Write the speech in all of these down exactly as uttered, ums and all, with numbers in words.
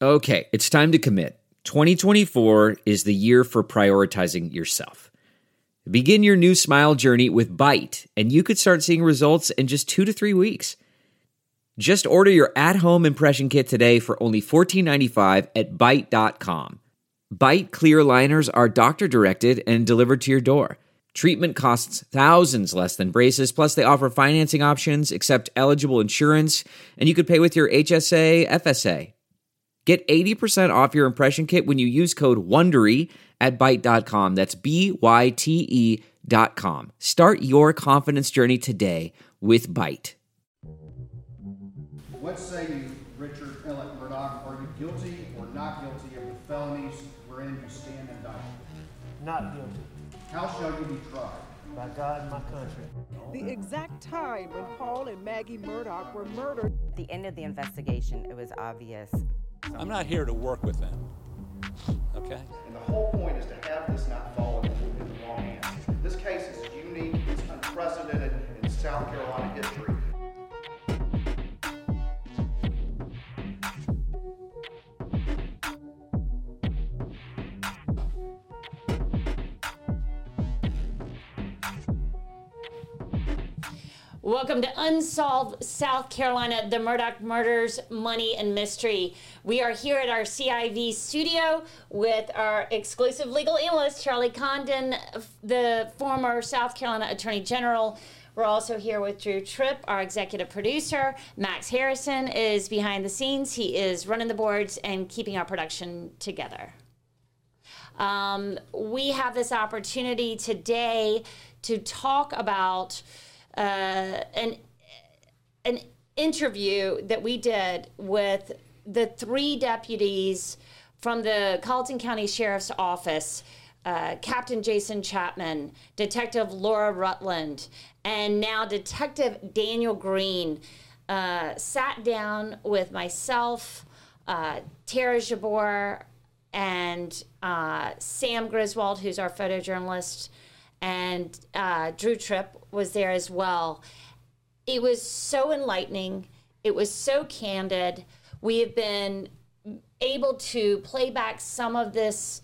Okay, it's time to commit. twenty twenty-four is the year for prioritizing yourself. Begin your new smile journey with Byte, and you could start seeing results in just two to three weeks. Just order your at-home impression kit today for only fourteen ninety-five at byte dot com. Byte clear aligners are doctor-directed and delivered to your door. Treatment costs thousands less than braces, plus they offer financing options, accept eligible insurance, and you could pay with your H S A, F S A. Get eighty percent off your impression kit when you use code WONDERY at byte dot com. That's B Y T E dot com. Start your confidence journey today with Byte. What say you, Richard Ellett Murdaugh? Are you guilty or not guilty of the felonies wherein you stand indicted? Not guilty. How shall you be tried? By God and my country. The exact time when Paul and Maggie Murdaugh were murdered. At the end of the investigation, it was obvious. I'm not here to work with them, okay? And the whole point is to have this not fall into the wrong hands. This case is unique, it's unprecedented in South Carolina history. Welcome to Unsolved South Carolina, the Murdaugh Murders, Money and Mystery. We are here at our C I V studio with our exclusive legal analyst, Charlie Condon, the former South Carolina Attorney General. We're also here with Drew Tripp, our executive producer. Max Harrison is behind the scenes. He is running the boards and keeping our production together. Um, we have this opportunity today to talk about Uh, an an interview that we did with the three deputies from the Colleton County Sheriff's Office, uh, Captain Jason Chapman, Detective Laura Rutland, and now Detective Daniel Green, uh, sat down with myself, uh, Tara Jabor, and uh, Sam Griswold, who's our photojournalist, and uh, Drew Tripp was there as well. It was so enlightening. It was so candid. We have been able to play back some of this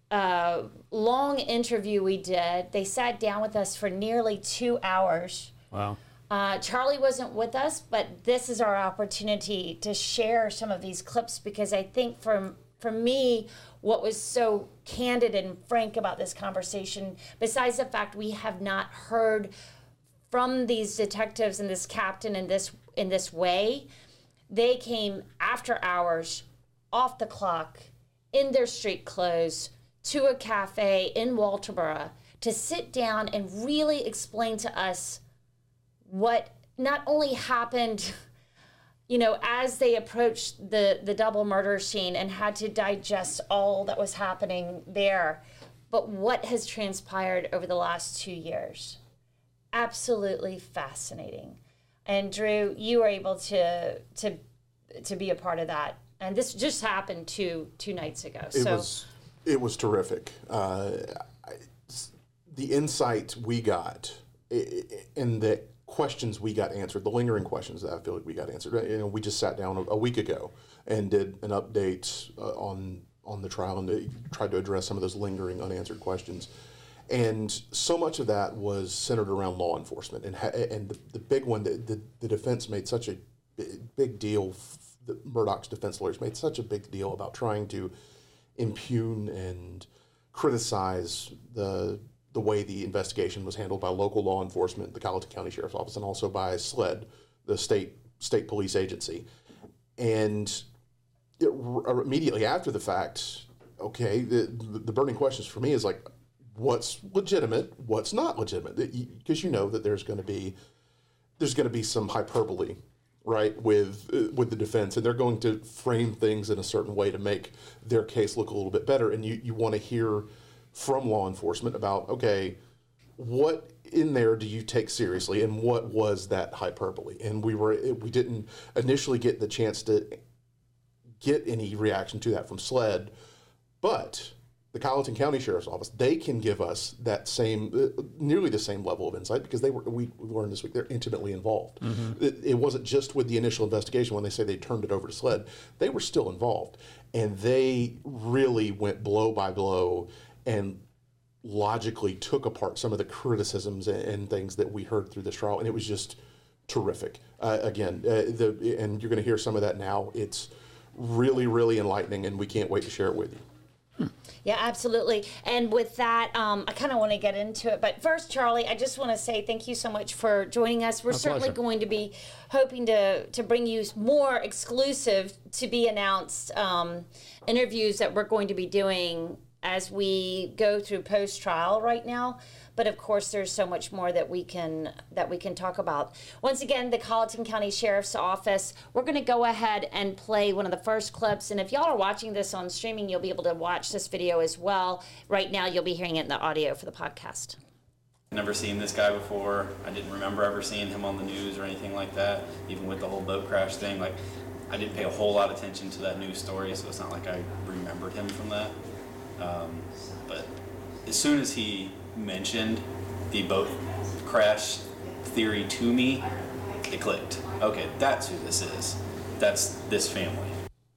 uh, long interview we did. They sat down with us for nearly two hours. Wow. Uh, Charlie wasn't with us, but this is our opportunity to share some of these clips because I think for, for me, what was so candid and frank about this conversation, besides the fact we have not heard from these detectives and this captain in this in this way, they came after hours, off the clock, in their street clothes, to a cafe in Walterboro to sit down and really explain to us what not only happened, you know, as they approached the, the double murder scene and had to digest all that was happening there, but what has transpired over the last two years. Absolutely fascinating. And Drew, you were able to to to be a part of that. And this just happened two two nights ago. It so was it was terrific. Uh, I, the insight we got and the questions we got answered, the lingering questions that I feel like we got answered. You know, we just sat down a, a week ago and did an update uh, on on the trial and tried to address some of those lingering unanswered questions. And so much of that was centered around law enforcement. And ha- and the, the big one, the, the, the defense made such a big deal, the Murdaugh's defense lawyers made such a big deal about trying to impugn and criticize the the way the investigation was handled by local law enforcement, the Colleton County Sheriff's Office, and also by SLED, the state state police agency. And it, r- immediately after the fact, okay, the, the burning questions for me is like, what's legitimate, what's not legitimate? Because you know that there's going to be there's going to be some hyperbole, right, with uh, with the defense, and they're going to frame things in a certain way to make their case look a little bit better. And you, you want to hear from law enforcement about, okay, what in there do you take seriously, and what was that hyperbole? And we were we didn't initially get the chance to get any reaction to that from SLED, but the Colleton County Sheriff's Office, they can give us that same, uh, nearly the same level of insight because they were, we learned this week, they're intimately involved. Mm-hmm. It, it wasn't just with the initial investigation when they say they turned it over to SLED, they were still involved. And they really went blow by blow and logically took apart some of the criticisms and, and things that we heard through this trial. And it was just terrific. Uh, again, uh, the, and you're going to hear some of that now. It's really, really enlightening, and we can't wait to share it with you. Yeah, absolutely. And with that, um, I kind of want to get into it. But first, Charlie, I just want to say thank you so much for joining us. We're My certainly pleasure. going to be hoping to, to bring you more exclusive to be announced um, interviews that we're going to be doing as we go through post-trial right now. But of course, there's so much more that we can that we can talk about. Once again, the Colleton County Sheriff's Office. We're going to go ahead and play one of the first clips. And if y'all are watching this on streaming, you'll be able to watch this video as well. Right now, you'll be hearing it in the audio for the podcast. Never seen this guy before. I didn't remember ever seeing him on the news or anything like that. Even with the whole boat crash thing, like I didn't pay a whole lot of attention to that news story, so it's not like I remembered him from that. Um, but as soon as he mentioned the boat crash theory to me, it clicked. Okay, that's who this is. That's this family.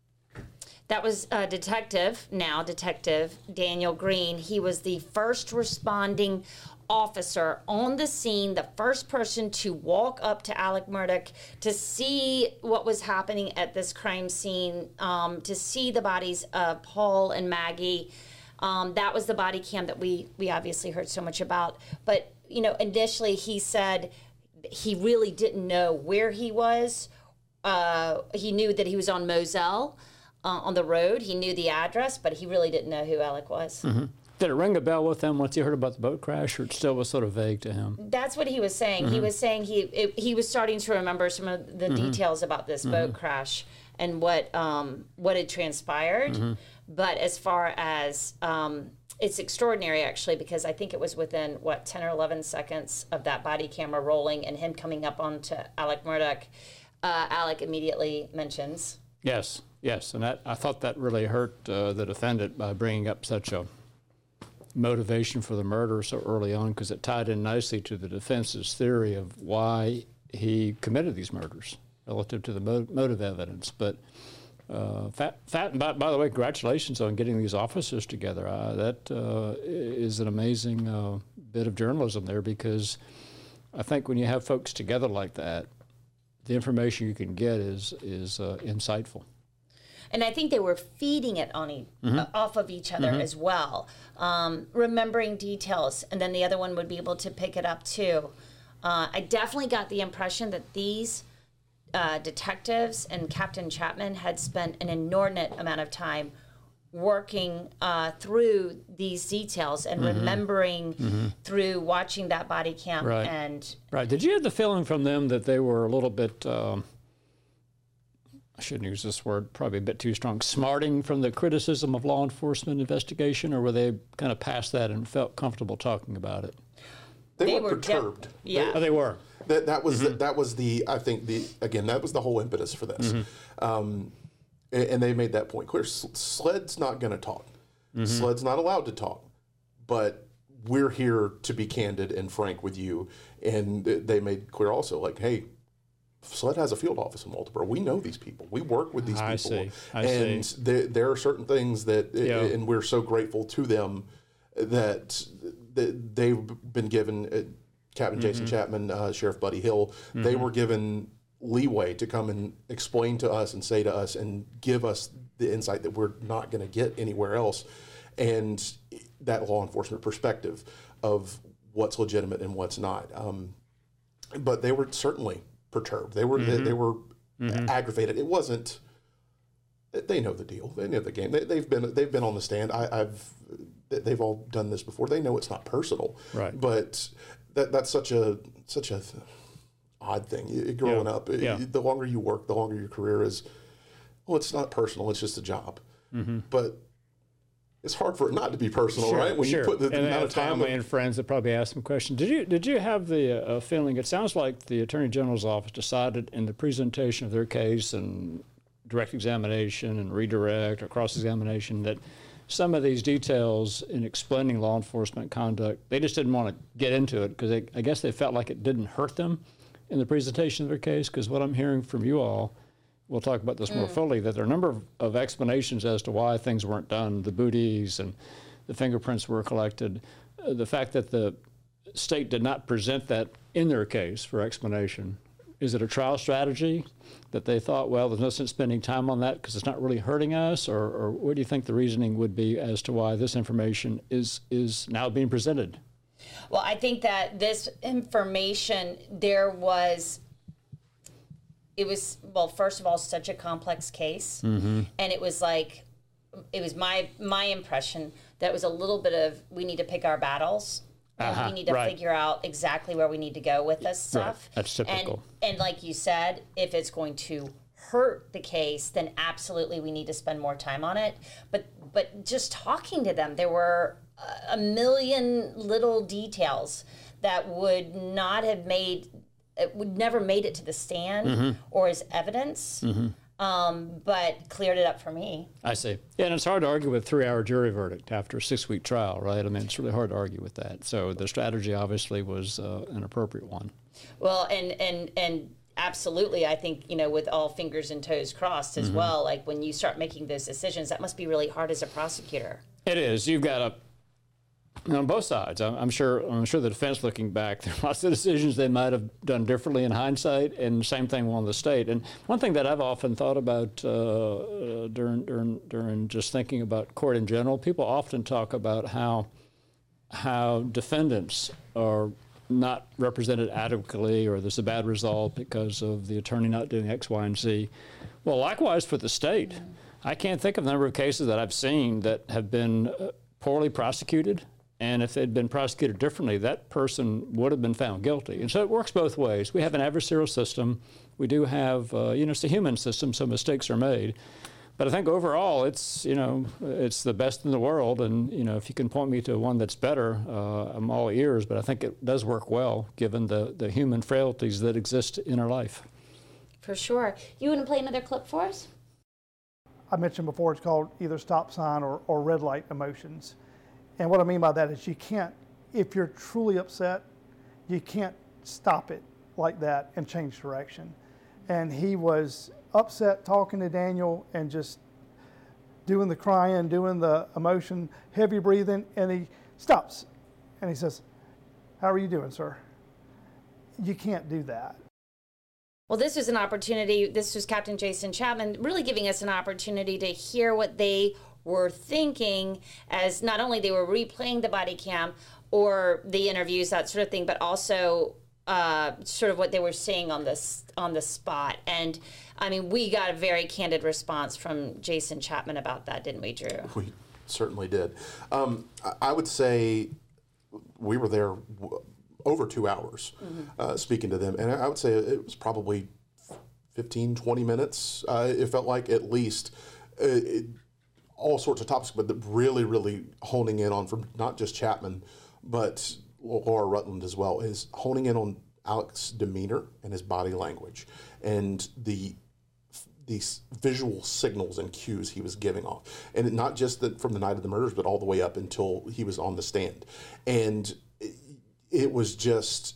That was uh, Detective, now Detective Daniel Green. He was the first responding officer on the scene, the first person to walk up to Alec Murdaugh to see what was happening at this crime scene, um, to see the bodies of Paul and Maggie. Um, that was the body cam that we we obviously heard so much about. But, you know, initially he said he really didn't know where he was. Uh, he knew that he was on Moselle uh, on the road. He knew the address, but he really didn't know who Alec was. Mm-hmm. Did it ring a bell with him once he heard about the boat crash, or it still was sort of vague to him? That's what he was saying. Mm-hmm. He was saying he it, he was starting to remember some of the mm-hmm. details about this mm-hmm. boat crash and what um, what had transpired. Mm-hmm. But as far as, um, it's extraordinary actually, because I think it was within, what, ten or eleven seconds of that body camera rolling and him coming up onto Alec Murdaugh, uh, Alec immediately mentions. Yes, yes. And that, I thought that really hurt uh, the defendant by bringing up such a motivation for the murder so early on, because it tied in nicely to the defense's theory of why he committed these murders relative to the mo- motive evidence. But Uh, fat, fat, and by, by the way, congratulations on getting these officers together. Uh, that uh, is an amazing uh, bit of journalism there, because I think when you have folks together like that, the information you can get is is uh, insightful. And I think they were feeding it on e- Mm-hmm. uh, off of each other Mm-hmm. as well, um, remembering details, and then the other one would be able to pick it up too. Uh, I definitely got the impression that these Uh, detectives and Captain Chapman had spent an inordinate amount of time working uh, through these details and mm-hmm. remembering mm-hmm. through watching that body cam. Right. And right. Did you have the feeling from them that they were a little bit, um, I shouldn't use this word, probably a bit too strong, smarting from the criticism of law enforcement investigation, or were they kind of past that and felt comfortable talking about it? They, They were, were perturbed. de- yeah. They- Oh, they were. That that was Mm-hmm. the, that was the I think the again that was the whole impetus for this, Mm-hmm. um, and, and they made that point clear. S- SLED's not going to talk. Mm-hmm. SLED's not allowed to talk, but we're here to be candid and frank with you. And they made clear also, like, hey, SLED has a field office in Walterboro. We know these people. We work with these I people, see. I and see. There, there are certain things that, Yeah. and we're so grateful to them that, that they've been given. Uh, Captain Jason Mm-hmm. Chapman, uh, Sheriff Buddy Hill, mm-hmm. they were given leeway to come and explain to us and say to us and give us the insight that we're not going to get anywhere else, and that law enforcement perspective of what's legitimate and what's not. Um, but they were certainly perturbed. They were mm-hmm. they, they were mm-hmm. aggravated. It wasn't. They know the deal. They know the game. They, they've been they've been on the stand. I, I've they've all done this before. They know it's not personal. Right. But that that's such a such a odd thing. Growing Yeah. up, Yeah. the longer you work, the longer your career is. Well, it's not personal. It's just a job. Mm-hmm. But it's hard for it not to be personal, Sure, right? When sure. you put the, the and amount of time. family and friends that probably asked some questions. Did you did you have the uh, feeling? It sounds like the Attorney General's office decided in the presentation of their case and direct examination and redirect or cross examination that some of these details in explaining law enforcement conduct, they just didn't want to get into it because I guess they felt like it didn't hurt them in the presentation of their case. Because what I'm hearing from you all, we'll talk about this more Mm. fully, that there are a number of, of explanations as to why things weren't done, the booties and the fingerprints were collected, uh, the fact that the state did not present that in their case for explanation. Is it a trial strategy that they thought, well, there's no sense spending time on that because it's not really hurting us? Or, or what do you think the reasoning would be as to why this information is, is now being presented? Well, I think that this information, there was, it was, well, first of all, such a complex case. Mm-hmm. And it was like, it was my my impression that it was a little bit of, we need to pick our battles. And Uh-huh, we need to right. figure out exactly where we need to go with this stuff. Right. That's typical. And, and like you said, if it's going to hurt the case, then absolutely we need to spend more time on it. But but just talking to them, there were a million little details that would not have made, it would never made it to the stand Mhm. or as evidence. Mm-hmm. Um, but cleared it up for me. I see. Yeah, and it's hard to argue with a three-hour jury verdict after a six-week trial, right? I mean, it's really hard to argue with that. So the strategy obviously was uh, an appropriate one. Well, and and and absolutely, I think, you know, with all fingers and toes crossed as Mhm. well. Like when you start making those decisions, that must be really hard as a prosecutor. It is. You've got a on both sides. I'm, I'm sure. I'm sure the defense, looking back, there are lots of decisions they might have done differently in hindsight, and same thing on the state. And one thing that I've often thought about uh, uh, during during during just thinking about court in general, people often talk about how how defendants are not represented adequately, or there's a bad result because of the attorney not doing X, Y, and Z. Well, likewise for the state. I can't think of the number of cases that I've seen that have been uh, poorly prosecuted. And if they'd been prosecuted differently, that person would have been found guilty. And so it works both ways. We have an adversarial system. We do have, uh, you know, it's a human system, so mistakes are made. But I think overall, it's, you know, it's the best in the world. And, you know, if you can point me to one that's better, uh, I'm all ears. But I think it does work well, given the, the human frailties that exist in our life. For sure. You want to play another clip for us? I mentioned before, it's called either stop sign or, or red light emotions. And what I mean by that is you can't, if you're truly upset, you can't stop it like that and change direction. And he was upset talking to Daniel and just doing the crying, doing the emotion, heavy breathing, and he stops. And he says, "How are you doing, sir?" You can't do that. Well, this was an opportunity. This was Captain Jason Chapman really giving us an opportunity to hear what they were thinking, as not only they were replaying the body cam or the interviews, that sort of thing, but also uh, sort of what they were seeing on this on the spot. And I mean, we got a very candid response from Jason Chapman about that, didn't we, Drew? We certainly did. Um, I- I would say we were there w- over two hours Mm-hmm. uh, speaking to them, and I I would say it was probably fifteen, twenty minutes. Uh, it felt like at least. Uh, it, all sorts of topics, but really, really honing in on, from not just Chapman, but Laura Rutland as well, is honing in on Alex's demeanor and his body language and the these visual signals and cues he was giving off. And not just the, from the night of the murders, but all the way up until he was on the stand. And it, it was just,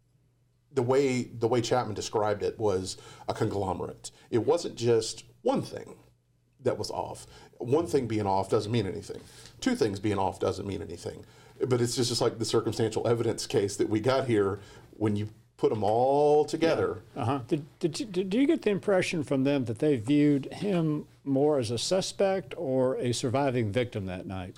the way the way Chapman described it was a conglomerate. It wasn't just one thing that was off. One thing being off doesn't mean anything. Two things being off doesn't mean anything. But it's just, just like the circumstantial evidence case that we got here. When you put them all together. Yeah. Uh-huh. Did, did, you, did you get the impression from them that they viewed him more as a suspect or a surviving victim that night?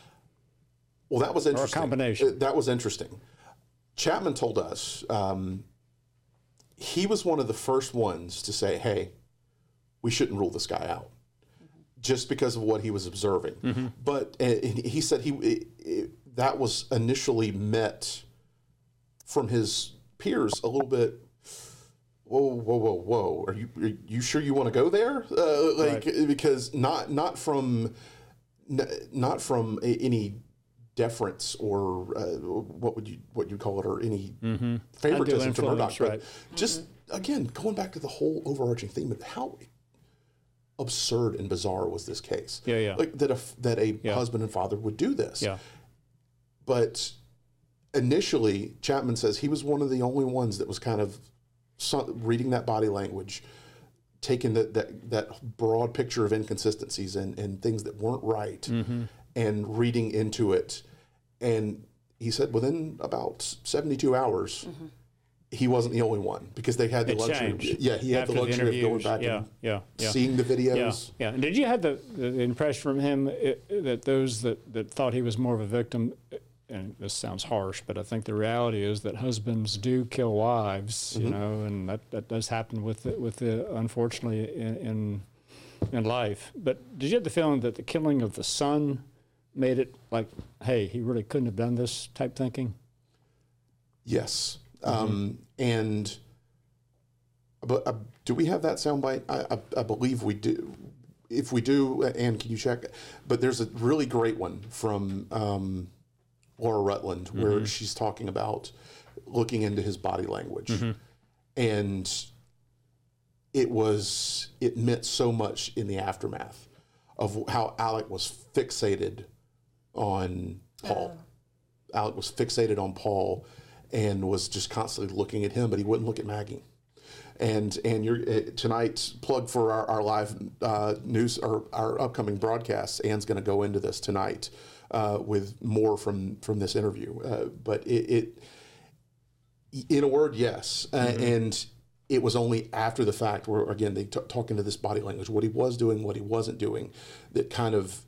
Well, that was interesting. Or a combination. Uh, That was interesting. Chapman told us um, he was one of the first ones to say, hey, we shouldn't rule this guy out, just because of what he was observing. Mm-hmm. But uh, he said he it, it, that was initially met from his peers a little bit. Whoa, whoa, whoa, whoa! Are you are you sure you want to go there? Uh, like Right. because not not from not from a, any deference or uh, what would you what you call it, or any Mm-hmm. favoritism to Murdaugh, but right. just again going back to the whole overarching theme of how absurd and bizarre was this case? Yeah, yeah. Like that a that a Yeah. husband and father would do this. Yeah. But initially, Chapman says he was one of the only ones that was kind of so- reading that body language, taking that that, that broad picture of inconsistencies and, and things that weren't right, Mm-hmm. and reading into it. And he said within about seventy-two hours, Mm-hmm. he wasn't the only one because they had the It luxury. changed. Yeah, he had After the luxury of going interviews. back yeah, and yeah, yeah. seeing the videos. Yeah, yeah. And did you have the, the impression from him uh, that those that, that thought he was more of a victim, uh, and this sounds harsh, but I think the reality is that husbands do kill wives, you Mhm. know, and that, that does happen with the, with the unfortunately in, in in life. But did you have the feeling that the killing of the son made it like, hey, he really couldn't have done this type thinking? Yes. Um, and but uh, do we have that soundbite? I, I, I believe we do. If we do, Ann, can you check? But there's a really great one from um, Laura Rutland where Mhm. she's talking about looking into his body language, Mhm. and it was it meant so much in the aftermath of how Alec was fixated on Paul. Alec was fixated on Paul and was just constantly looking at him, but he wouldn't look at Maggie. And and you're uh, tonight's plug for our, our live uh, news or our upcoming broadcasts. Ann's going to go into this tonight uh, with more from from this interview. Uh, but it, it, in a word, yes. Mm-hmm. Uh, and it was only after the fact where again they t- talk into this body language, what he was doing, what he wasn't doing, that kind of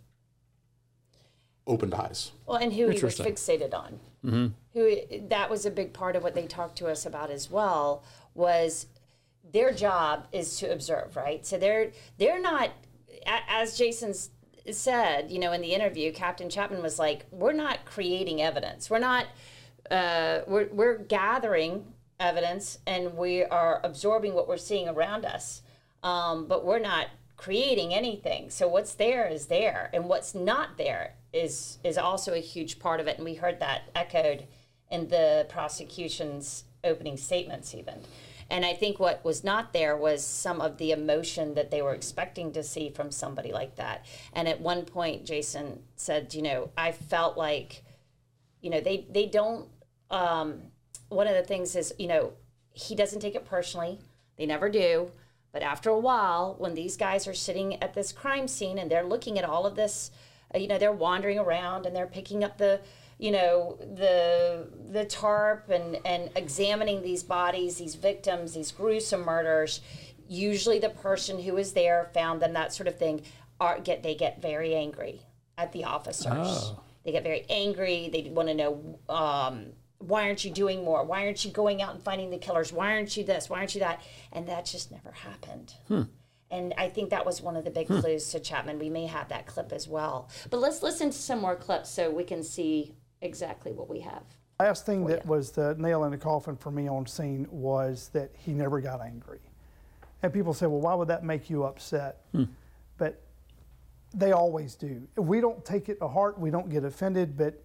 opened eyes. Well, and who he was Interesting. fixated on. Mm-hmm. Who that was a big part of what they talked to us about as well, was their job is to observe, right? So they're they're not, a- as Jason s- said, you know, in the interview, Captain Chapman was like, we're not creating evidence. We're not, uh, we're, we're gathering evidence and we are absorbing what we're seeing around us. Um, but we're not creating anything. So what's there is there, and what's not there is is also a huge part of it. And we heard that echoed in the prosecution's opening statements even. And I think what was not there was some of the emotion that they were expecting to see from somebody like that. And at one point, Jason said, you know, I felt like, you know, they, they don't, um, one of the things is, you know, he doesn't take it personally. They never do. But after a while, when these guys are sitting at this crime scene and they're looking at all of this, uh, you know, they're wandering around and they're picking up the, you know, the the tarp and, and examining these bodies, these victims, these gruesome murders. Usually the person who is there, found them, that sort of thing, are get they get very angry at the officers. Oh. They get very angry. They want to know, um, why aren't you doing more? Why aren't you going out and finding the killers? Why aren't you this? Why aren't you that? And that just never happened. Hmm. And I think that was one of the big Hmm. clues to Chapman. We may have that clip as well. But let's listen to some more clips so we can see exactly what we have. Last thing that was the nail in the coffin for me on scene was that he never got angry. And people say, well, why would that make you upset? Hmm. But they always do. We don't take it to heart, we don't get offended, but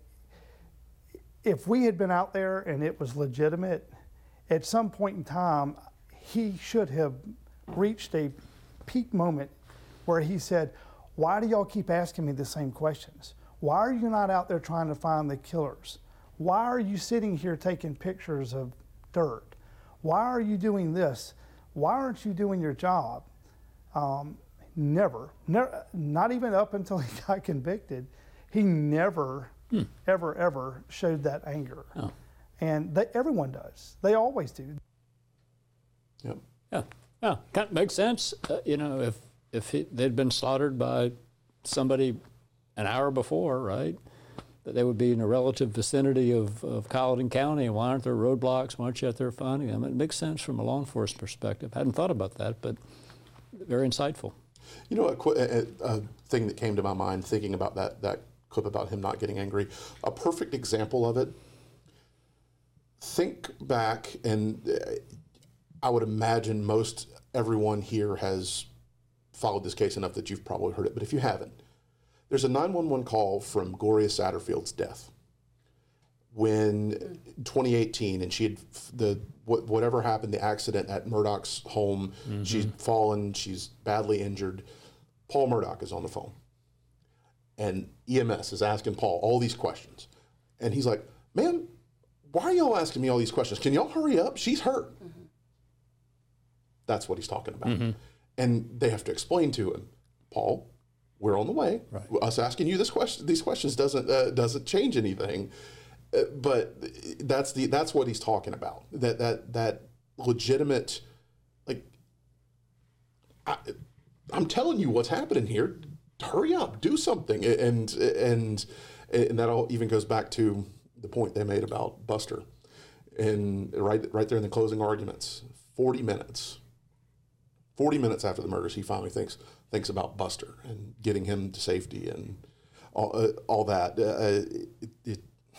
if we had been out there and it was legitimate, at some point in time, he should have reached a peak moment where he said, why do y'all keep asking me the same questions? Why are you not out there trying to find the killers? Why are you sitting here taking pictures of dirt? Why are you doing this? Why aren't you doing your job? Um, never, never, not even up until he got convicted, he never, hmm. ever, ever showed that anger. Oh. And they, everyone does. They always do. Yep. Yeah. Yeah. Kind of makes sense. Uh, you know, if if he, they'd been slaughtered by somebody an hour before, right, that they would be in a relative vicinity of, of Colleton County. Why aren't there roadblocks? Why aren't you out there finding them? It makes sense from a law enforcement perspective. I hadn't thought about that, but very insightful. You know, a, a, a thing that came to my mind thinking about that that clip about him not getting angry, a perfect example of it. Think back, and I would imagine most everyone here has followed this case enough that you've probably heard it, but if you haven't, there's a nine one one call from Gloria Satterfield's death when twenty eighteen, and she had the whatever happened, the accident at Murdoch's home, mm-hmm. she's fallen, she's badly injured. Paul Murdaugh is on the phone, and E M S is asking Paul all these questions, and he's like, "Man, why are y'all asking me all these questions? Can y'all hurry up? She's hurt." Mm-hmm. That's what he's talking about. Mm-hmm. And they have to explain to him, Paul, we're on the way. Right. Us asking you this question, these questions doesn't uh, doesn't change anything. Uh, but that's the that's what he's talking about. That that that legitimate, like, I, I'm telling you what's happening here. Hurry up, do something. And and and that all even goes back to the point they made about Buster, and right right there in the closing arguments, forty minutes. forty minutes after the murders, he finally thinks thinks about Buster and getting him to safety and all uh, all that. Uh, it, it,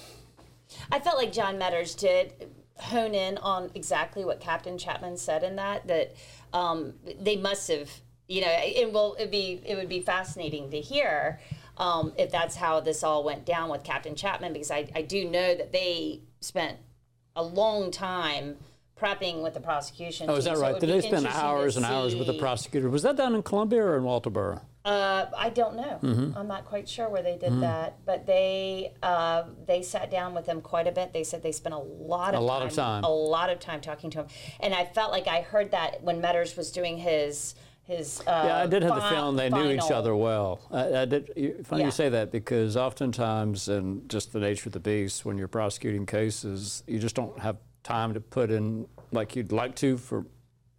I felt like John Metters did hone in on exactly what Captain Chapman said in that, that um, they must have, you know, it will it'd be it would be fascinating to hear um, if that's how this all went down with Captain Chapman, because I, I do know that they spent a long time prepping with the prosecution. Oh, is that so right? Did they spend hours and hours with the prosecutor? Was that done in Columbia or in Walterboro? Uh, I don't know. Mm-hmm. I'm not quite sure where they did mm-hmm. that, but they uh, they sat down with him quite a bit. They said they spent a lot of a time, lot of time, a lot of time talking to him, and I felt like I heard that when Metters was doing his his. Uh, yeah, I did have fi- the feeling they final. knew each other well. I, I did. Funny yeah. you say that, because oftentimes, and just the nature of the beast, when you're prosecuting cases, you just don't have time to put in like you'd like to for,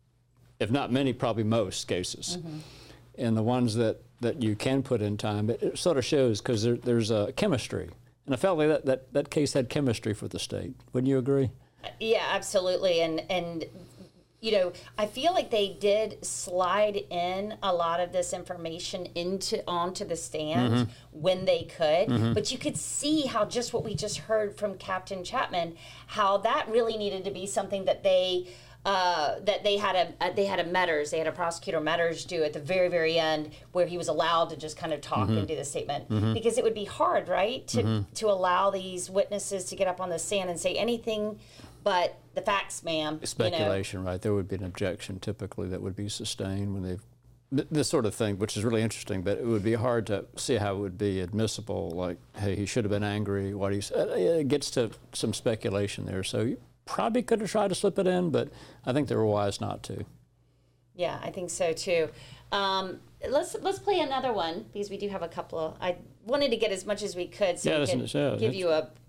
if not many, probably most cases. Mm-hmm. And the ones that, that you can put in time, it, it sort of shows, because there, there's a chemistry. And I felt like that, that, that case had chemistry for the state. Wouldn't you agree? Yeah, absolutely. And, and you know, I feel like they did slide in a lot of this information into onto the stand mm-hmm. when they could. Mm-hmm. But you could see how just what we just heard from Captain Chapman, how that really needed to be something that they uh, that they had a, a they had a Metters, they had a prosecutor Metters do at the very very end, where he was allowed to just kind of talk mm-hmm. and do the statement, mm-hmm. because it would be hard, right, to mm-hmm. to allow these witnesses to get up on the stand and say anything but the facts, ma'am. Speculation, you know? Right? There would be an objection typically that would be sustained when they've th- this sort of thing, which is really interesting. But it would be hard to see how it would be admissible. Like, hey, he should have been angry. What he said, it gets to some speculation there. So you probably could have tried to slip it in, but I think they were wise not to. Yeah, I think so too. Um, let's let's play another one, because we do have a couple of. I wanted to get as much as we could, so yeah, we could yeah, give you a.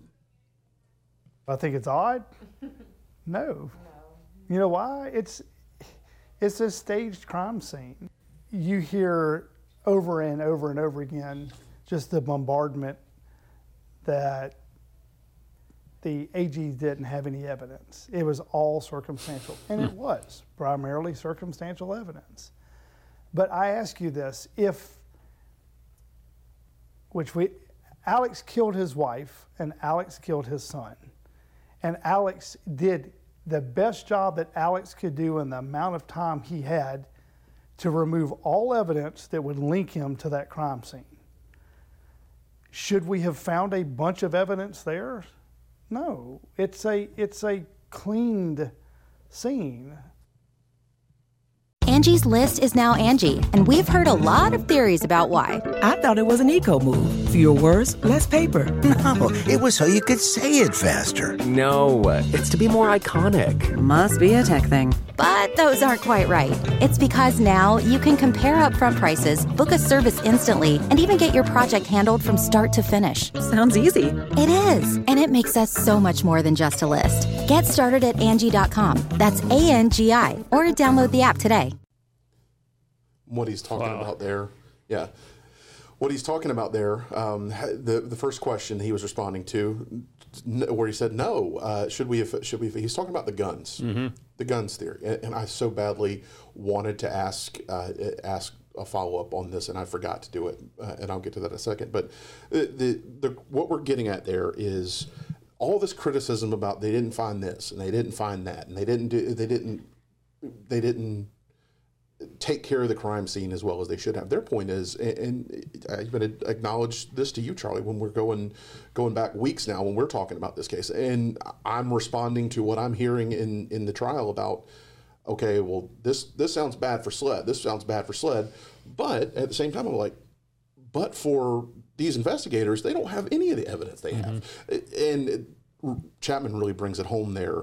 I think it's odd. No. no. You know why? It's it's a staged crime scene. You hear over and over and over again just the bombardment that the A Gs didn't have any evidence. It was all circumstantial, and it was primarily circumstantial evidence. But I ask you this, if, which we, Alex killed his wife and Alex killed his son, and Alex did the best job that Alex could do in the amount of time he had to remove all evidence that would link him to that crime scene. Should we have found a bunch of evidence there? No, it's a it's a cleaned scene. Angie's List is now Angie, and we've heard a lot of theories about why. I thought it was an eco move. Fewer words, less paper. No, it was so you could say it faster. No, it's to be more iconic. Must be a tech thing. But those aren't quite right. It's because now you can compare upfront prices, book a service instantly, and even get your project handled from start to finish. Sounds easy. It is, and it makes us so much more than just a list. Get started at Angie dot com. That's A N G I, or download the app today. What he's talking Wow. about there, yeah. What he's talking about there, um, the the first question he was responding to, where he said, "No, uh, should we have? Should we?" Have, he's talking about the guns, mm-hmm. the guns theory, and, and I so badly wanted to ask uh, ask a follow up on this, and I forgot to do it, uh, and I'll get to that in a second. But the, the the what we're getting at there is all this criticism about they didn't find this and they didn't find that and they didn't do they didn't they didn't. take care of the crime scene as well as they should have. Their point is, and I even acknowledge this to you, Charlie, when we're going going back weeks now when we're talking about this case, and I'm responding to what I'm hearing in, in the trial about okay, well, this this sounds bad for SLED. This sounds bad for SLED. But at the same time, I'm like, but for these investigators, they don't have any of the evidence they have. Mm-hmm. And Chapman really brings it home there.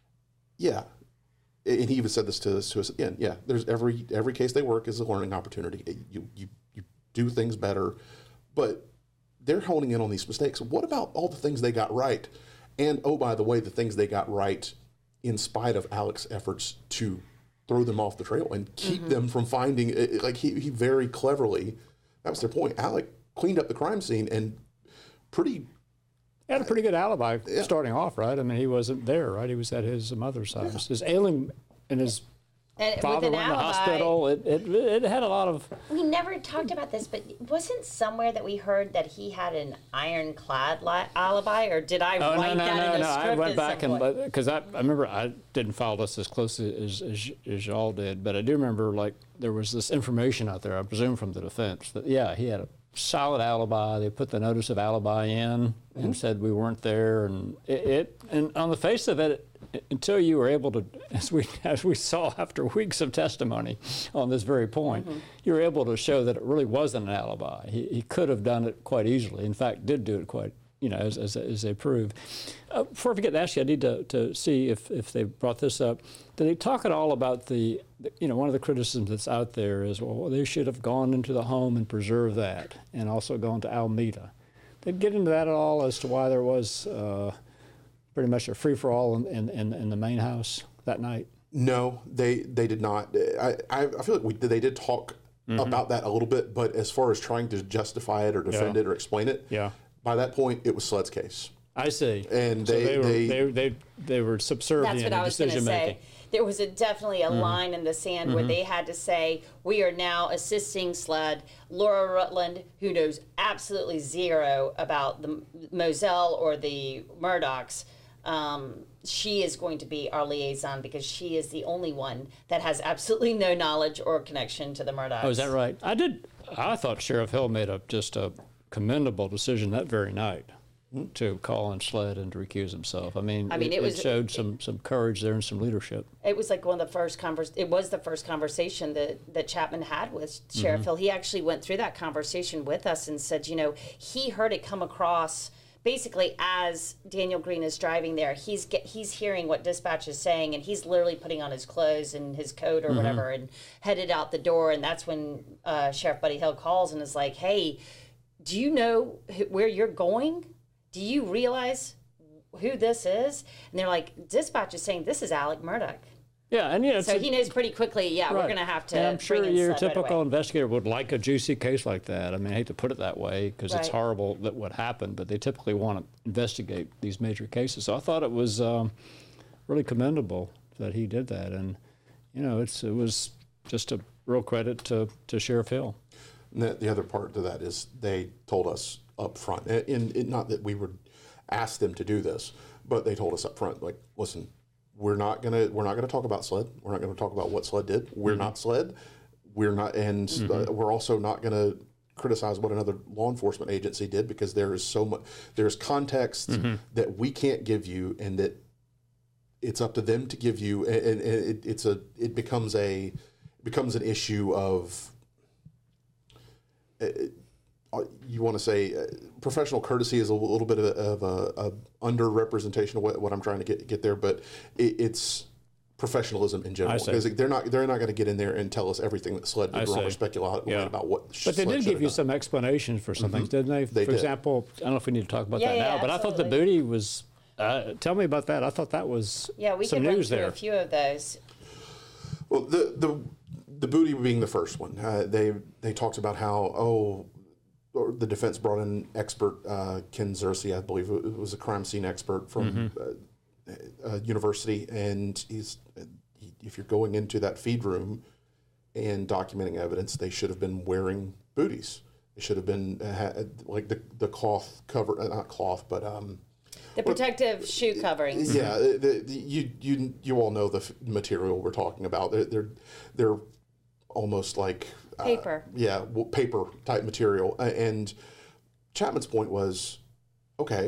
Yeah. And he even said this to us, to us again. Yeah, there's every every case they work is a learning opportunity. You, you, you do things better. But they're honing in on these mistakes. What about all the things they got right? And, oh, by the way, the things they got right in spite of Alec's efforts to throw them off the trail and keep mm-hmm. them from finding, like he, he very cleverly, that was their point. Alec cleaned up the crime scene and pretty... Had a pretty good alibi yeah. starting off, right? I mean, he wasn't there, right? He was at his mother's house. Yeah. His ailing and his and father went in the hospital. It, it it had a lot of... We never talked about this, but wasn't somewhere that we heard that he had an ironclad li- alibi, or did I oh, write no, no, that no, in the no. script? I went back and, because I, I remember I didn't follow this as closely as, as, as y'all did, but I do remember, like, there was this information out there, I presume from the defense, that, yeah, he had a solid alibi. They put the notice of alibi in mm-hmm. and said we weren't there, and it, it and on the face of it, it, until you were able to, as we as we saw after weeks of testimony on this very point, mm-hmm. you were able to show that it really wasn't an alibi. He, he could have done it quite easily. In fact, did do it quite, you know, as as, as they prove. Uh, before I forget to ask you, I need to, to see if if they brought this up. Did they talk at all about the, you know, one of the criticisms that's out there is, well, they should have gone into the home and preserved that, and also gone to Alameda. Did they get into that at all as to why there was uh, pretty much a free-for-all in, in, in the main house that night? No, they they did not. I, I feel like we they did talk mm-hmm. about that a little bit, but as far as trying to justify it or defend yeah. it or explain it, yeah. by that point, it was SLED's case. I see. And so they, they, were, they, they, they, they were subservient That's what I was going to say. There was a, definitely a mm-hmm. line in the sand mm-hmm. where they had to say, we are now assisting SLED. Laura Rutland, who knows absolutely zero about the Moselle or the Murdochs, um, she is going to be our liaison because she is the only one that has absolutely no knowledge or connection to the Murdochs. Oh, is that right? I did. I thought Sheriff Hill made a just a commendable decision that very night to call on SLED and to recuse himself. I mean, I mean, it, it, was, it showed some, some courage there and some leadership. It was like one of the first convers. It was the first conversation that, that Chapman had with Sheriff mm-hmm. Hill. He actually went through that conversation with us and said, you know, he heard it come across basically as Daniel Green is driving there. He's get, he's hearing what dispatch is saying, and he's literally putting on his clothes and his coat or mm-hmm. whatever and headed out the door. And that's when uh, Sheriff Buddy Hill calls and is like, hey, do you know where you're going? Do you realize who this is? And they're like, dispatch is saying this is Alec Murdoch. Yeah, and you know, so he knows pretty quickly. Yeah, right. we're going to have to. And I'm sure bring in your SLED typical right away. investigator would like a juicy case like that. I mean, I hate to put it that way because right. it's horrible that what happened, but they typically want to investigate these major cases. So I thought it was um, really commendable that he did that, and you know, it's it was just a real credit to to Sheriff Hill. And the, the other part to that is they told us up front, and, and not that we would ask them to do this, but they told us up front, like, listen, we're not gonna we're not gonna talk about SLED. We're not gonna talk about what SLED did. We're mm-hmm. not SLED. We're not, and mm-hmm. uh, we're also not gonna criticize what another law enforcement agency did because there is so much there's context mm-hmm. that we can't give you, and that it's up to them to give you, and, and it, it's a it becomes a it becomes an issue of. It, you want to say uh, professional courtesy is a little bit of a, of a, a underrepresentation of what, what I'm trying to get get there, but it, it's professionalism in general because they're not they're not going to get in there and tell us everything that SLED did wrong or speculate yeah. about what. But they SLED did give you done. some explanations for some mm-hmm. things, didn't they? They for did. example, I don't know if we need to talk about yeah, that yeah, now, but absolutely. I thought the booty was. Uh, tell me about that. I thought that was yeah. We some could run news through there. a few of those. Well, the the the booty being the first one, uh, they they talked about how oh. Or the defense brought in expert uh, Ken Zersi, I believe it was a crime scene expert from mm-hmm. uh, a university, and he's he, if you're going into that feed room and documenting evidence, they should have been wearing booties. They should have been uh, had, like the the cloth cover, uh, not cloth, but um, the protective what, shoe coverings. Yeah, the, the, you you you all know the f- material we're talking about. They're they're, they're almost like. Paper. Uh, yeah, well, paper type material. Uh, and Chapman's point was, okay,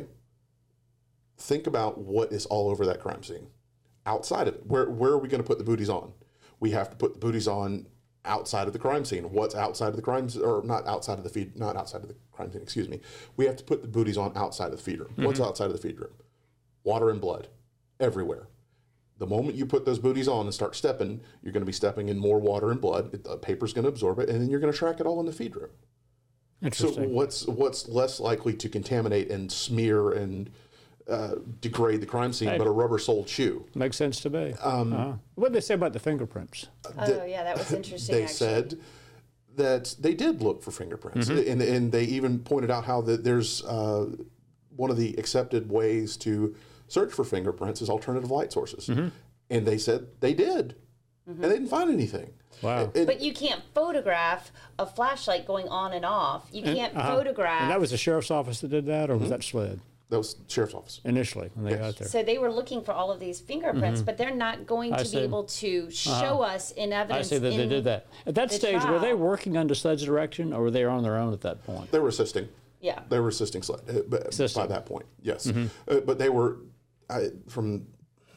think about what is all over that crime scene. Outside of it, where where are we going to put the booties on? We have to put the booties on outside of the crime scene. What's outside of the crime, or not outside of the feed, not outside of the crime scene, excuse me. We have to put the booties on outside of the feed room. Mm-hmm. What's outside of the feed room? Water and blood, everywhere. The moment you put those booties on and start stepping, you're going to be stepping in more water and blood. It, the paper's going to absorb it, and then you're going to track it all in the feed room. So what's what's less likely to contaminate and smear and uh, degrade the crime scene, hey, but a rubber-soled shoe? Makes sense to me. Um, uh-huh. What did they say about the fingerprints? Oh, yeah, that was interesting, They actually. said that they did look for fingerprints, Mm-hmm. and, and they even pointed out how that there's uh, one of the accepted ways to search for fingerprints is alternative light sources. Mm-hmm. And they said they did, mm-hmm. and they didn't find anything. Wow. And, but you can't photograph a flashlight going on and off. You can't and, uh-huh. photograph. And that was the sheriff's office that did that, or mm-hmm. was that SLED? That was the sheriff's office. Initially, when they yes. got there. So they were looking for all of these fingerprints, mm-hmm. but they're not going to I be see. able to show uh-huh. us in evidence. I see that in they did that. At that the stage, trial. were they working under SLED's direction, or were they on their own at that point? They were assisting. Yeah. They were assisting SLED uh, but assisting. by that point, yes. Mm-hmm. Uh, but they were, I, from,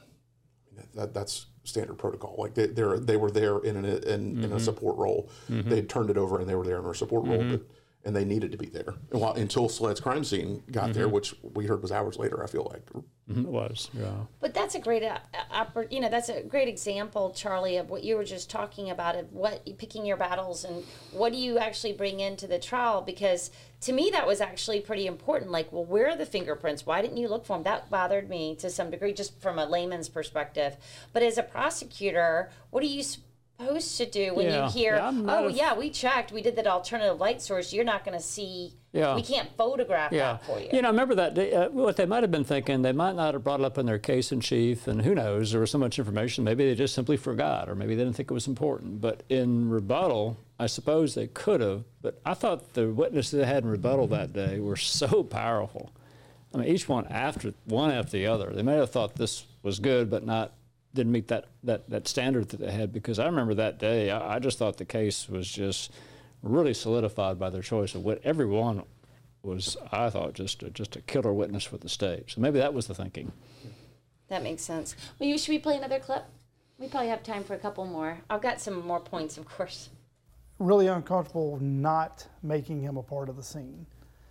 that, that's standard protocol. Like they they they were there in, an, in, mm-hmm. in a support role. Mm-hmm. They turned it over and they were there in a support mm-hmm. role, but, and they needed to be there. And while, until SLED's crime scene got mm-hmm. there, which we heard was hours later, I feel like. Mm-hmm. It was, yeah. But that's a great, uh, oppor- you know, that's a great example, Charlie, of what you were just talking about, of what picking your battles and what do you actually bring into the trial? Because to me, that was actually pretty important. Like, well, where are the fingerprints? Why didn't you look for them? That bothered me to some degree, just from a layman's perspective. But as a prosecutor, what are you supposed to do when yeah. you hear, yeah, oh, a... yeah, we checked, we did that alternative light source, you're not going to see, yeah. we can't photograph yeah. that for you. You know, I remember that day, uh, what they might have been thinking, they might not have brought it up in their case in chief, and who knows, there was so much information, maybe they just simply forgot, or maybe they didn't think it was important. But in rebuttal, I suppose they could have, but I thought the witnesses they had in rebuttal that day were so powerful. I mean, each one after one after the other. They may have thought this was good, but not didn't meet that, that, that standard that they had, because I remember that day, I, I just thought the case was just really solidified by their choice of what everyone was, I thought, just a, just a killer witness for the state. So maybe that was the thinking. That makes sense. Well, you, should we play another clip? We probably have time for a couple more. I've got some more points, of course. Really uncomfortable not making him a part of the scene.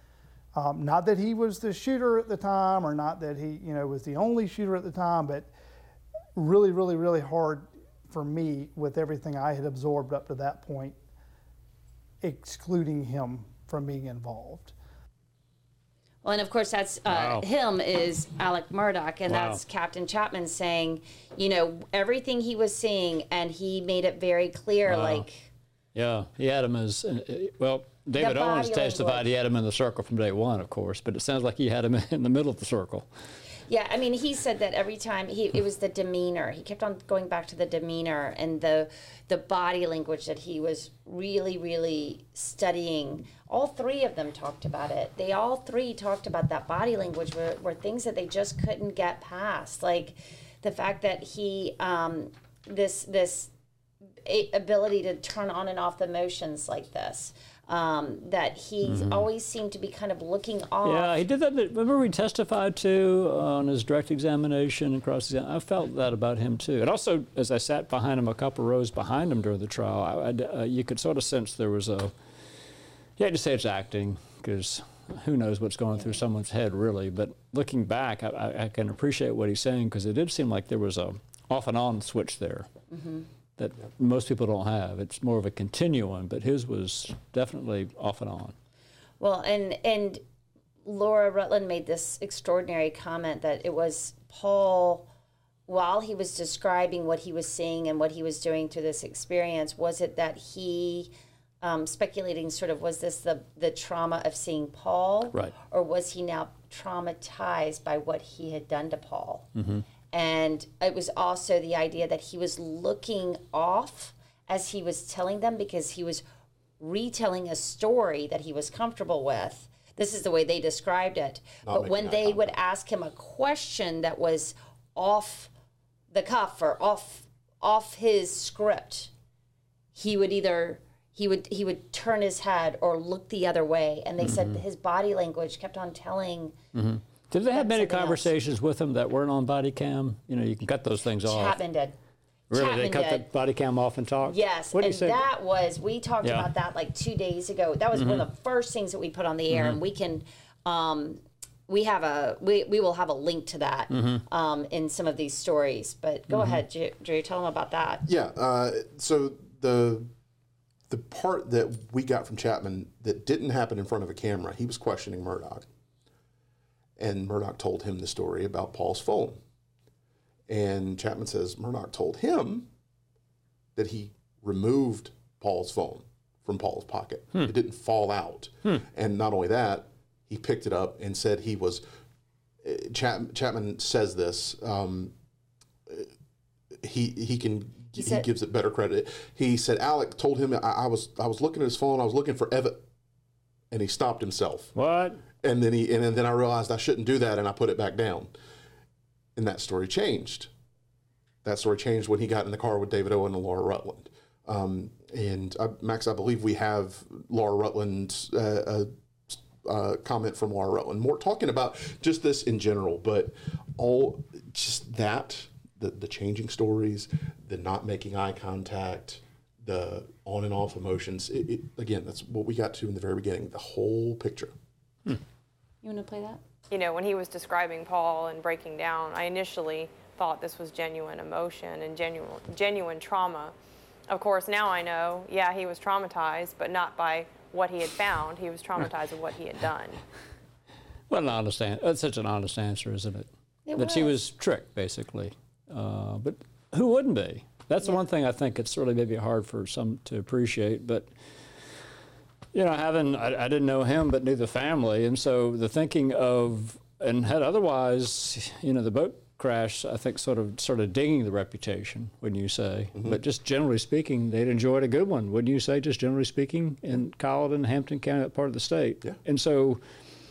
Um, not that he was the shooter at the time, or not that he, you know, was the only shooter at the time, but really, really, really hard for me with everything I had absorbed up to that point, excluding him from being involved. Well, and of course, that's uh, wow. him is Alec Murdaugh, and wow. that's Captain Chapman saying, you know, everything he was seeing, and he made it very clear, wow. like. Yeah, he had him as, uh, well, David Owens testified language. He had him in the circle from day one, of course, but it sounds like he had him in the middle of the circle. Yeah, I mean, he said that every time he it was the demeanor. He kept on going back to the demeanor and the the body language that he was really, really studying. All three of them talked about it. They all three talked about that body language were, were things that they just couldn't get past. Like the fact that he um, this this ability to turn on and off the emotions like this. Um, that he mm-hmm. always seemed to be kind of looking off. Yeah, he did that. Remember he testified to on his direct examination and cross examination. I felt that about him too. And also, as I sat behind him, a couple rows behind him during the trial, I, I, uh, you could sort of sense there was a. You had to say it's acting, because who knows what's going through someone's head really. But looking back, I, I can appreciate what he's saying, because it did seem like there was a off and on switch there. Mm-hmm. That most people don't have. It's more of a continuum, but his was definitely off and on. Well, and and Laura Rutland made this extraordinary comment that it was Paul, while he was describing what he was seeing and what he was doing through this experience, was it that he, um, speculating sort of, was this the, the trauma of seeing Paul? Right. Or was he now traumatized by what he had done to Paul? Mm-hmm. And it was also the idea that he was looking off as he was telling them, because he was retelling a story that he was comfortable with. This is the way they described it. Not but when they would ask him a question that was off the cuff or off off his script, he would either he would he would turn his head or look the other way. And they mm-hmm. said his body language kept on telling. Mm-hmm. Did they have many conversations else. with him that weren't on body cam? You know, you can cut those things off. Chapman did. Really? Chapman They cut did. the body cam off and talk? Yes, What do you and say? that was, we talked Yeah. about that like two days ago. That was Mhm. one of the first things that we put on the air, Mhm. and we can, um, we have a, we, we will have a link to that Mhm. um, in some of these stories. But go Mhm. ahead, Drew, Drew, tell them about that. Yeah. Uh, so the the part that we got from Chapman that didn't happen in front of a camera, he was questioning Murdaugh, and Murdaugh told him the story about Paul's phone, and Chapman says Murdaugh told him that he removed Paul's phone from Paul's pocket. Hmm. It didn't fall out, Hmm. and not only that, he picked it up and said he was. Chap, Chapman says this. Um, he he can. He He, said- gives it better credit. He said Alec told him I, I was I was looking at his phone. I was looking for Evan, and he stopped himself. What? And then he and then I realized I shouldn't do that, and I put it back down. And that story changed. That story changed when he got in the car with David Owen and Laura Rutland. Um, and I, Max, I believe we have Laura Rutland's uh, uh, uh, comment from Laura Rutland, more talking about just this in general, but all just that. The, the changing stories, the not making eye contact, the on and off emotions. It, it, again, that's what we got to in the very beginning, the whole picture. You want to play that? You know, when he was describing Paul and breaking down, I initially thought this was genuine emotion and genuine, genuine trauma. Of course, now I know, yeah, he was traumatized, but not by what he had found. He was traumatized with what he had done. Well, an honest an- that's such an honest answer, isn't it? It that she was. was tricked, basically. Uh, but who wouldn't be? That's the one thing I think it's really maybe hard for some to appreciate. But, you know, having, I, I didn't know him, but knew the family. And so the thinking of, and had otherwise, you know, the boat crash, I think, sort of sort of dinging the reputation, wouldn't you say? Mm-hmm. But just generally speaking, they'd enjoyed a good one, wouldn't you say, just generally speaking, in Colleton, Hampton County, that part of the state? Yeah. And so,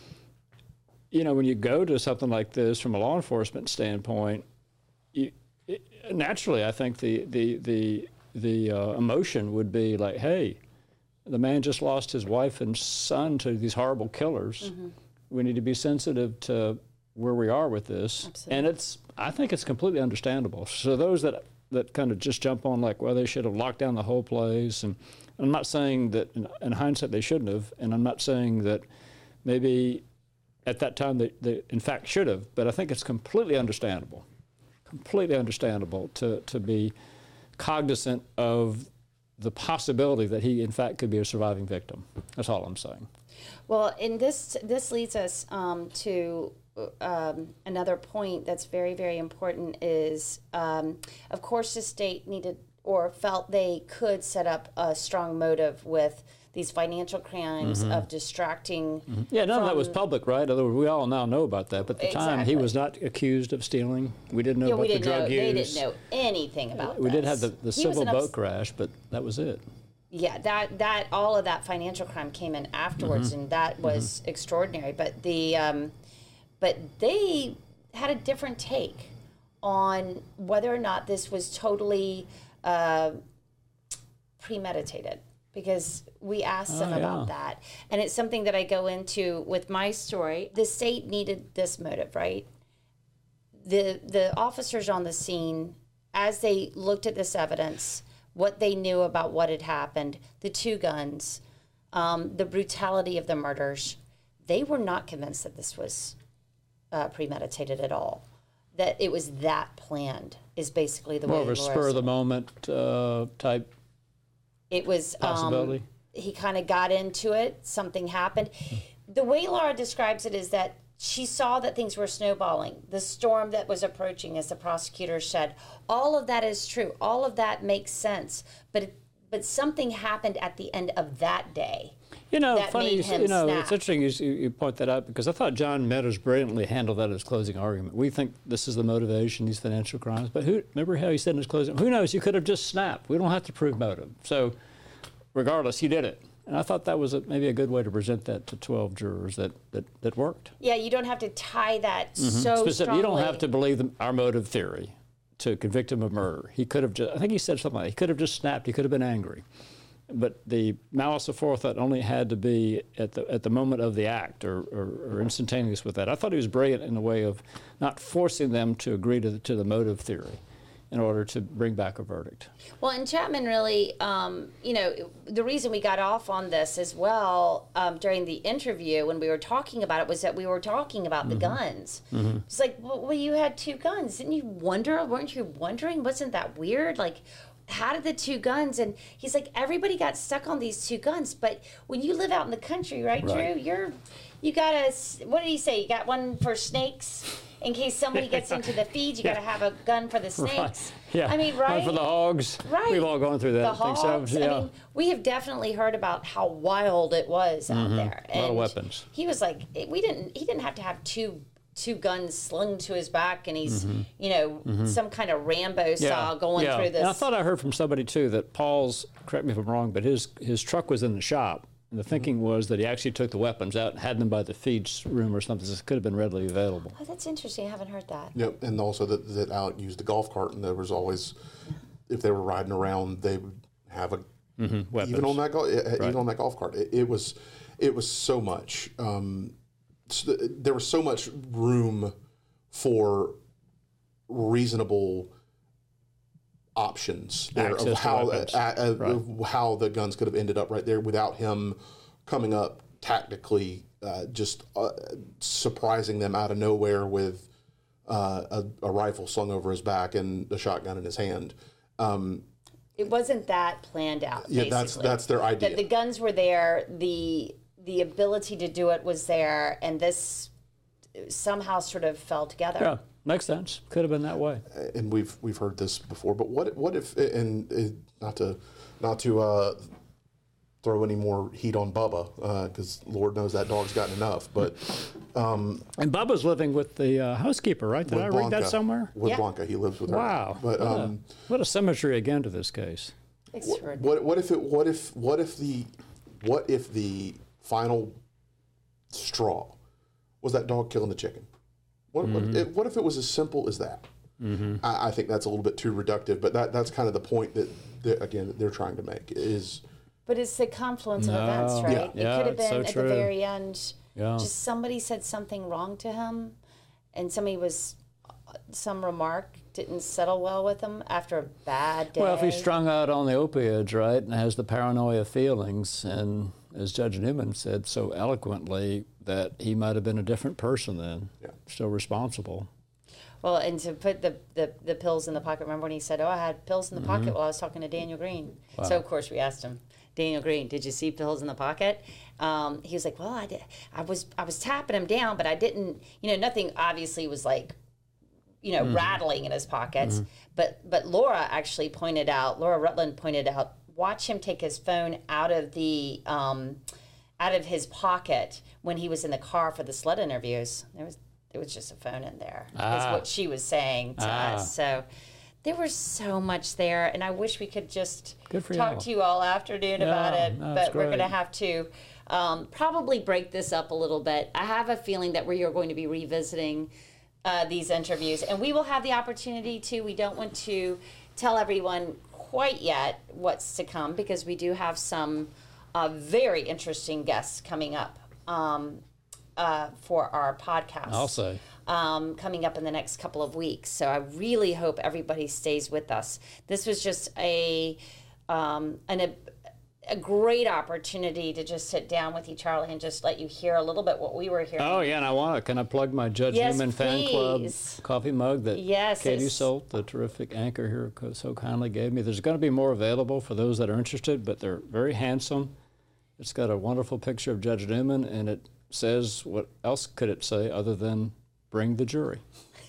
you know, when you go to something like this from a law enforcement standpoint, you, it, naturally, I think the the the the uh, emotion would be like, "Hey, the man just lost his wife and son to these horrible killers. Mm-hmm. We need to be sensitive to where we are with this." Absolutely. And it's, I think, it's completely understandable. So those that that kind of just jump on like, "Well, they should have locked down the whole place," and I'm not saying that in, in hindsight they shouldn't have, and I'm not saying that maybe at that time they, they in fact should have, but I think it's completely understandable. Completely understandable to, to be cognizant of the possibility that he, in fact, could be a surviving victim. That's all I'm saying. Well, and this this leads us um, to um, another point that's very, very important is, um, of course, the state needed or felt they could set up a strong motive with these financial crimes Mhm. of distracting. Mm-hmm. Yeah, none of that was from- public, right? In other words, we all now know about that. But at the time, he Exactly. was not accused of stealing. We didn't know Yeah, about we the didn't drug know. They use. didn't know anything about We this. did have the, the He was civil an boat ups- crash, but that was it. Yeah, that that all of that financial crime came in afterwards, Mhm. and that was extraordinary. But the um, but they had a different take on whether or not this was totally uh, premeditated, because we asked them Oh, about yeah. that, and it's something that I go into with my story. The state needed this motive, right? The the officers on the scene, as they looked at this evidence, what they knew about what had happened, the two guns, um, the brutality of the murders, they were not convinced that this was uh, premeditated at all. That it was that planned is basically the More way of a Laura spur of said the it. moment uh, type It was um, possibility. he kind of got into it. Something happened. The way Laura describes it is that she saw that things were snowballing. The storm that was approaching, as the prosecutor said, all of that is true. All of that makes sense. But it, but something happened at the end of that day. You know, that funny, made you, him you know, snap. it's interesting you, you you point that out because I thought John Meadows brilliantly handled that in his closing argument. We think this is the motivation, these financial crimes, but who? Remember how he said in his closing? Who knows? He could have just snapped. We don't have to prove motive. So, regardless, he did it, and I thought that was a, maybe a good way to present that to twelve jurors that that, that worked. Yeah, you don't have to tie that Mhm. so Specific. strongly. You don't have to believe the, our motive theory to convict him of murder. He could have just, I think he said something like, he could have just snapped, he could have been angry. But the malice aforethought only had to be at the at the moment of the act or, or, or instantaneous with that. I thought he was brilliant in the way of not forcing them to agree to the, to the motive theory. in order to bring back a verdict. Well, and Chapman really, um, you know, the reason we got off on this as well um, during the interview when we were talking about it was that we were talking about mm-hmm. the guns. Mm-hmm. It's like, well, well, you had two guns. Didn't you wonder? Weren't you wondering? Wasn't that weird? Like, how did the two guns? And he's like, everybody got stuck on these two guns. But when you live out in the country, right, right. Drew, you're, you got a, what did he say? You got one for snakes? In case somebody gets into the feeds, you got to have a gun for the snakes. Right. Yeah. I mean, right? One for the hogs. Right. We've all gone through that. The I think hogs. so. Yeah. I mean, we have definitely heard about how wild it was out mm-hmm. there. And a lot of weapons. He was like, we didn't. He didn't have to have two two guns slung to his back, and he's, mm-hmm. you know, mm-hmm. some kind of Rambo style yeah. going yeah. through this. And I thought I heard from somebody too that Paul's. Correct me if I'm wrong, but his his truck was in the shop. And the thinking was that he actually took the weapons out and had them by the feeds room or something. This could have been readily available. Oh, that's interesting. I haven't heard that. Yep, and also that, that Alec used the golf cart, and there was always, if they were riding around, they would have a mm-hmm. even on that golf right. even on that golf cart. It, it was it was so much. Um, so there was so much room for reasonable options there Access of how to uh, uh, right. of how the guns could have ended up right there without him coming up tactically, uh, just uh, surprising them out of nowhere with uh, a, a rifle slung over his back and a shotgun in his hand. Um, it wasn't that planned out. Yeah, basically. that's that's their idea. That the guns were there, the the ability to do it was there, and this somehow sort of fell together. Yeah. Makes sense. Could have been that way. And we've we've heard this before. But what what if and, and not to not to uh, throw any more heat on Bubba because uh, Lord knows that dog's gotten enough. But um, and Bubba's living with the uh, housekeeper, right? Did I Blanca, read that somewhere? With yeah. Blanca, he lives with her. Wow. But what, um, a, what a symmetry again to this case. What, what what if it what if what if the what if the final straw was that dog killing the chicken? What, mm-hmm. what, if, what if it was as simple as that? Mm-hmm. I, I think that's a little bit too reductive, but that, that's kind of the point that, that again, they're trying to make is. But it's the confluence no. of events, right? Yeah. It Yeah, could have been so at true. the very end, yeah. just somebody said something wrong to him, and somebody was, some remark didn't settle well with him after a bad day. Well, if he's strung out on the opioids, right, and has the paranoia feelings, and as Judge Newman said so eloquently, that he might have been a different person then, yeah. still responsible. Well, and to put the, the, the pills in the pocket, remember when he said, oh, I had pills in the mm-hmm. pocket while I was talking to Daniel Green. Wow. So, of course, we asked him, Daniel Green, did you see pills in the pocket? Um, he was like, well, I, did. I was I was tapping him down, but I didn't, you know, nothing obviously was like, you know, mm-hmm. rattling in his pockets. Mm-hmm. But but Laura actually pointed out, Laura Rutland pointed out, watch him take his phone out of the, um, out of his pocket when he was in the car for the sled interviews. There was there was just a phone in there. Ah. Is what she was saying to ah. us. So there was so much there, and I wish we could just Good for talk you. to you all afternoon Yeah, about it. that's But we're great. going to have to um, probably break this up a little bit. I have a feeling that we are going to be revisiting uh, these interviews, and we will have the opportunity to. We don't want to tell everyone quite yet what's to come because we do have some uh, very interesting guests coming up um, uh, for our podcast. I'll say. Um, coming up in the next couple of weeks. So I really hope everybody stays with us. This was just a um, an, a, a great opportunity to just sit down with you, Charlie, and just let you hear a little bit what we were hearing. Oh, yeah, and I want to, can I plug my Judge Yes, Newman fan club please. coffee mug that Yes, Katie it's- Solt, the terrific anchor here, co- so kindly gave me. There's going to be more available for those that are interested, but they're very handsome. It's got a wonderful picture of Judge Newman, and it says, what else could it say other than bring the jury?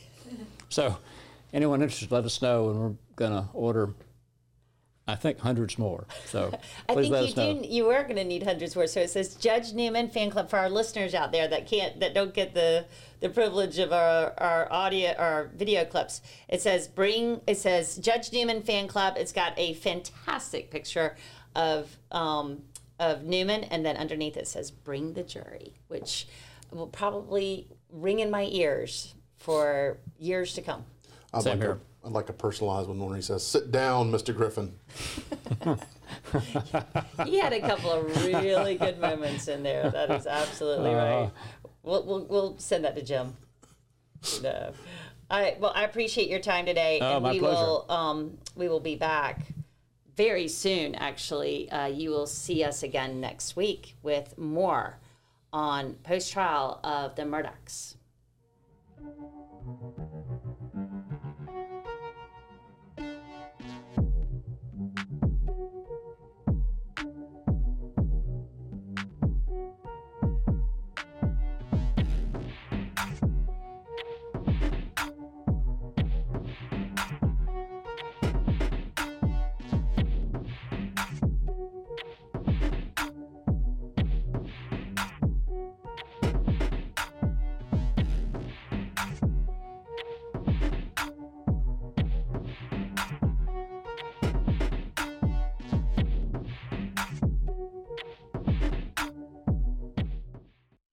So anyone interested, let us know, and we're going to order, I think, hundreds more. So I please think let you us know. do. You are going to need hundreds more. So it says Judge Newman Fan Club for our listeners out there that can't, that don't get the the privilege of our our audio, our video clips. It says bring. It says Judge Newman Fan Club. It's got a fantastic picture of um, of Newman, and then underneath it says "Bring the Jury," which will probably ring in my ears for years to come. I'd Same like here. A, I'd like a personalized one where he says, "Sit down, Mister Griffin." He had a couple of really good moments in there. That is absolutely Uh, right. We'll, we'll we'll send that to Jim. No. All right. Well, I appreciate your time today, Oh, and my we pleasure. will um, we will be back very soon. Actually, uh, you will see us again next week with more on post trial of the Murdochs.